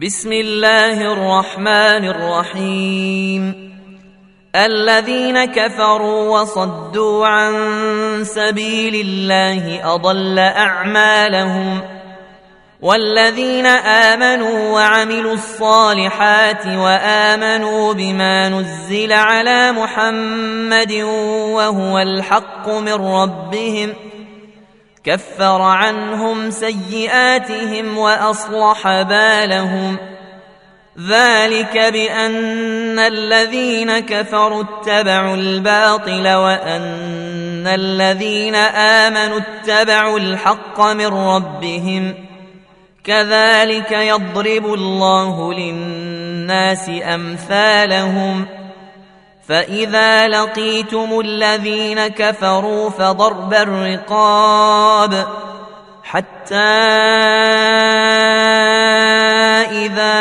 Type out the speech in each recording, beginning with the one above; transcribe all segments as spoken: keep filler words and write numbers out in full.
بسم الله الرحمن الرحيم. الذين كفروا وصدوا عن سبيل الله أضل أعمالهم، والذين آمنوا وعملوا الصالحات وآمنوا بما نزل على محمد وهو الحق من ربهم كفر عنهم سيئاتهم وأصلح بالهم. ذلك بأن الذين كفروا اتبعوا الباطل وأن الذين آمنوا اتبعوا الحق من ربهم. كذلك يضرب الله للناس أمثالهم. فإذا لقيتم الذين كفروا فضرب الرقاب حتى إذا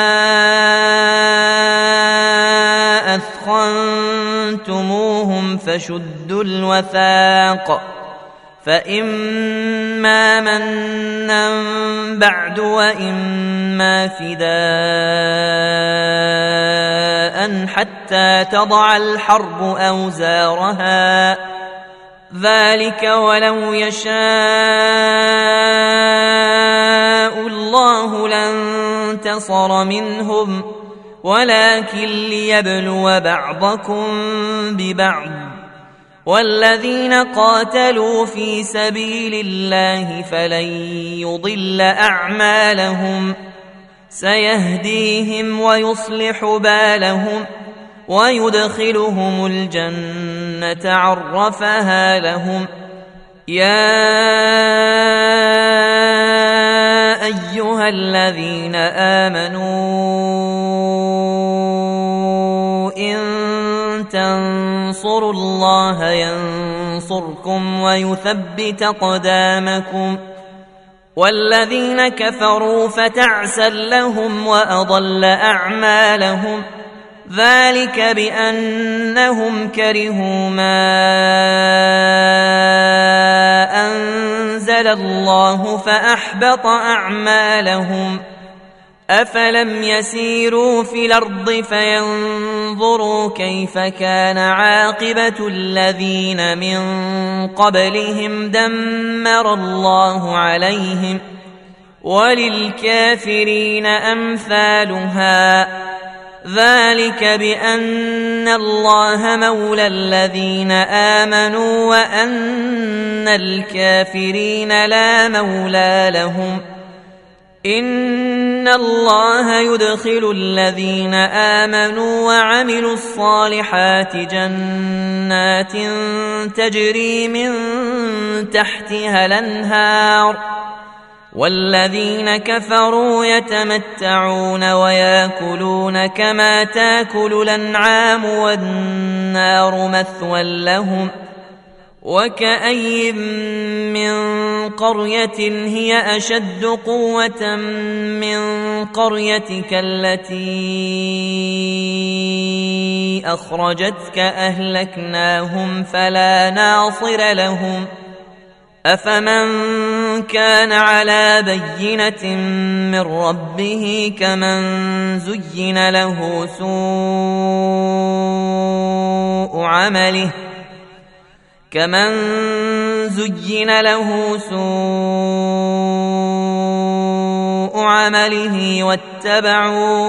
أثخنتموهم فشدوا الوثاق، فإما منا بعد وإما فداء حتى تضع الحرب أوزارها. ذلك ولو يشاء الله لانتصر منهم، ولكن ليبلو بعضكم ببعض. والذين قاتلوا في سبيل الله فلن يضل أعمالهم، سيهديهم ويصلح بالهم ويدخلهم الجنة عرفها لهم. يا أيها الذين آمنوا إن تنصروا الله ينصركم ويثبت أقدامكم. والذين كفروا فتعسا لهم وأضل أعمالهم. ذلك بأنهم كرهوا ما أنزل الله فأحبط أعمالهم. أفلم يسيروا في الأرض فينظروا كيف كان عاقبة الذين من قبلهم دمر الله عليهم، وللكافرين أمثالها. ذلك بأن الله مولى الذين آمنوا وأن الكافرين لا مولى لهم. إن الله يدخل الذين آمنوا وعملوا الصالحات جنات تجري من تحتها الأنهار، والذين كفروا يتمتعون ويأكلون كما تأكل الأنعام والنار مثوى لهم. وكأي من قرية هي أشد قوة من قريتك التي أخرجتك أهلكناهم فلا ناصر لهم. أفمن كان على بينة من ربه كمن زين له سوء عمله كمن زين له سوء عمله واتبعوا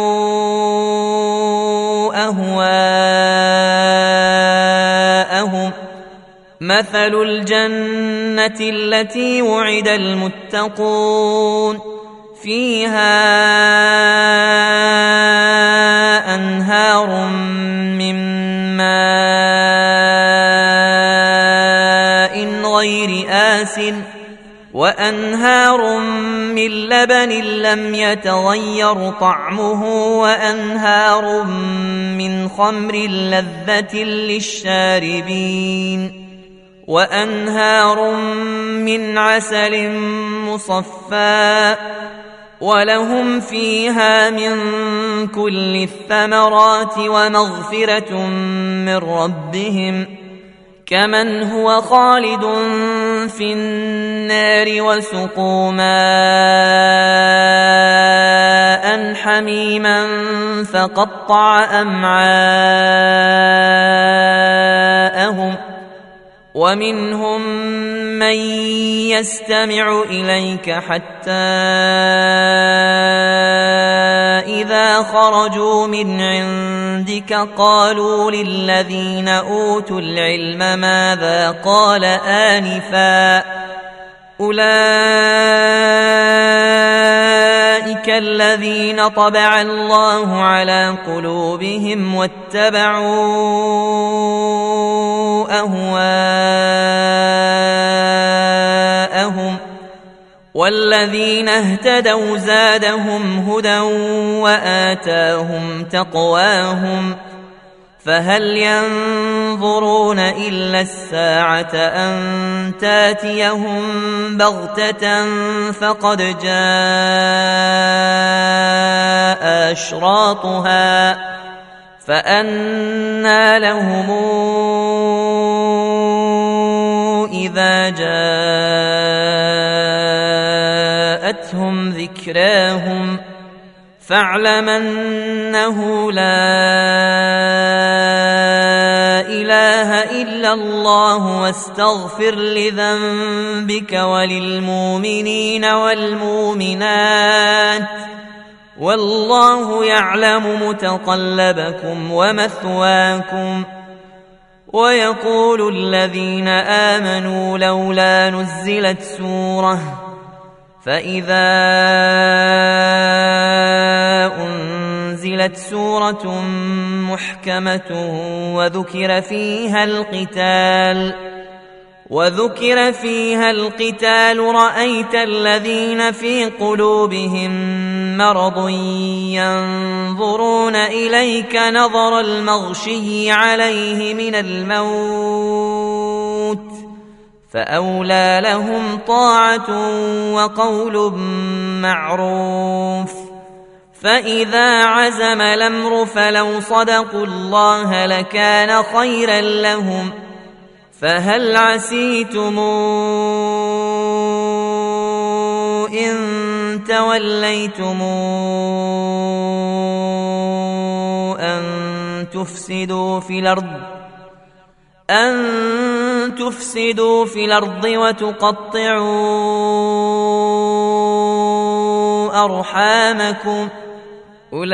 أهواءهم. مثل الجنة التي وعد المتقون فيها أنهار من ماء غير آسن وأنهار من لبن لم يتغير طعمه وأنهار من خمر لذة للشاربين وأنهار من عسل مصفى ولهم فيها من كل الثمرات ومغفرة من ربهم كمن هو خالد في النار وسقوا ماء حميما فقطع أمعاءهم ومنهم من يستمع إليك حتى إذا خرجوا من عندك قالوا للذين أوتوا العلم ماذا قال آنفا أولئك الذين طبع الله على قلوبهم واتبعوا أهواءهم والذين اهتدوا زادهم هدى وآتاهم تقواهم فهل ينظرون إلا الساعة أن تاتيهم بغتة فقد جاء أشراطها فأنى لهم إذا جاءتهم ذكراهم فاعلم أنه لا إله إلا الله واستغفر لذنبك وللمؤمنين والمؤمنات والله يعلم متقلبكم ومثواكم. ويقول الذين آمنوا لولا نزلت سورة فإذا أنزلت سورة محكمة وذكر فيها القتال وذكر فيها القتال رأيت الذين في قلوبهم مرض ينظرون إليك نظر المغشي عليه من الموت فأولى لهم طاعة وقول معروف. فإذا عزم الأمر فلو صدقوا الله لكان خيرا لهم فهل عسيتم إن توليتم أن تفسدوا في الأرض أن تفسدوا في الأرض وتقطعوا أرحامكم أولئك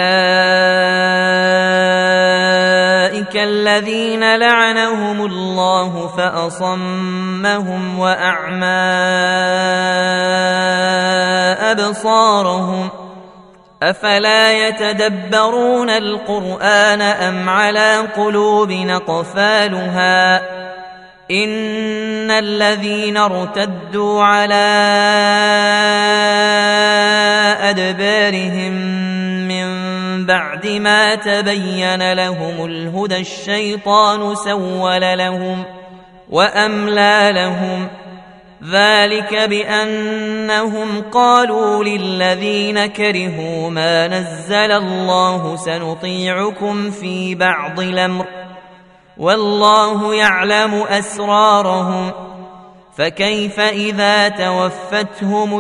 الذين لعنهم الله فأصمهم وأعمى أبصارهم أفلا يتدبرون القرآن أم على قلوب أقفالها إن الذين ارتدوا على أدبارهم من بعد ما تبين لهم الهدى الشيطان سول لهم وأملى لهم ذلك بأنهم قالوا للذين كرهوا ما نزل الله سنطيعكم في بعض الأمر والله يعلم أسرارهم فكيف إذا توفتهم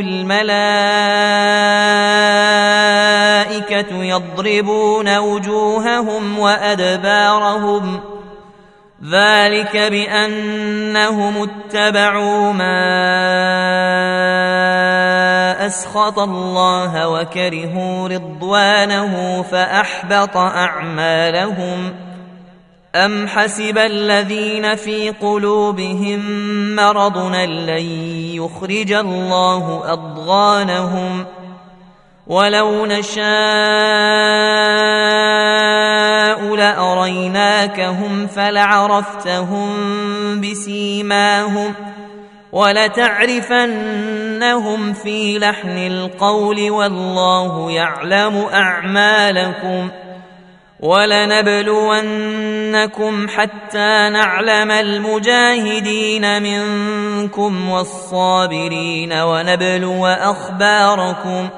الملائكة يضربون وجوههم وأدبارهم ذلك بأنهم اتبعوا ما أسخط الله وكرهوا رضوانه فأحبط أعمالهم أم حسب الذين في قلوبهم مرض لن يخرج الله أضغانهم ولو نشاء لأريناكهم فلعرفتهم بسيماهم ولتعرفنهم في لحن القول والله يعلم أعمالكم ولنبلونكم حتى نعلم المجاهدين منكم والصابرين ونبلو أخباركم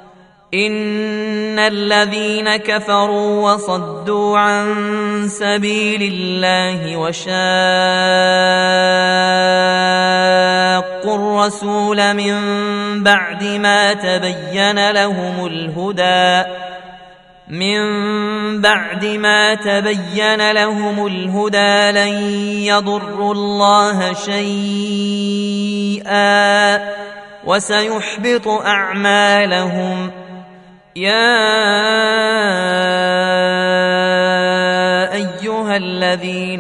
إن الذين كفروا وصدوا عن سبيل الله وشاقوا الرسول من بعد ما تبين لهم الهدى من بعد ما تبين لهم الهدى لن يضروا الله شيئا وسيحبط أعمالهم. يا أيها الذين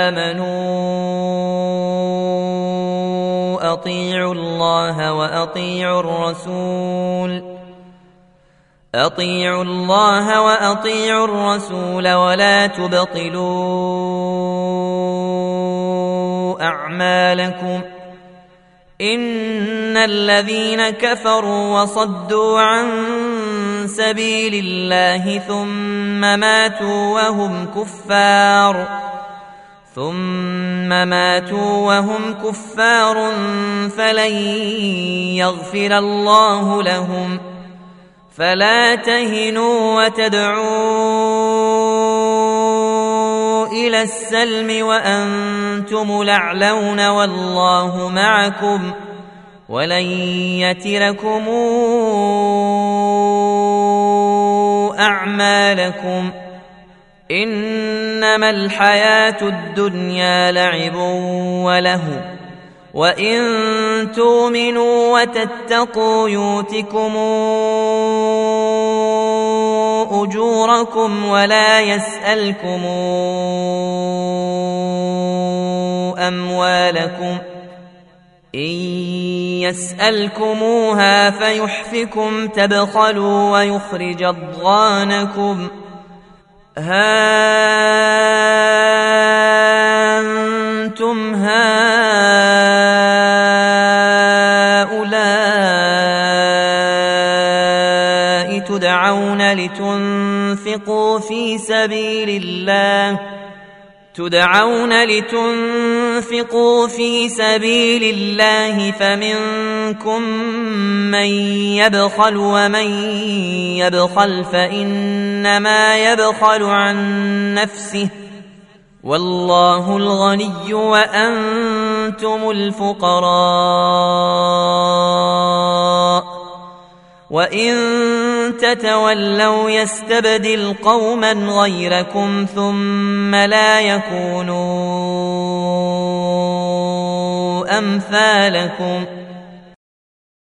آمنوا أطيعوا الله وأطيعوا الرسول أطيعوا الله وأطيعوا الرسول ولا تبطلوا أعمالكم إن الذين كفروا وصدوا عن سبيل الله ثم ماتوا وهم كفار ثم ماتوا وهم كفار فلن يغفر الله لهم. فلا تهنوا وتدعوا إلى السلم وأنتم الأعلون والله معكم ولن يتركم أعمالكم. إنما الحياة الدنيا لعب ولهو وإن تؤمنوا وتتقوا يؤتكم أجوركم ولا يسألكم أموالكم إن يسألكموها فيحفكم تبخلوا ويخرج أضغانكم. ها أنتم هؤلاء تدعون لتنفقوا في سبيل الله تدعون لتنفقوا في سبيل الله فمنكم من يبخل ومن يبخل فإنما يبخل عن نفسه والله الغني وأنتم الفقراء وإن تتولوا يستبدل قوما غيركم ثم لا يكونوا أمثالكم.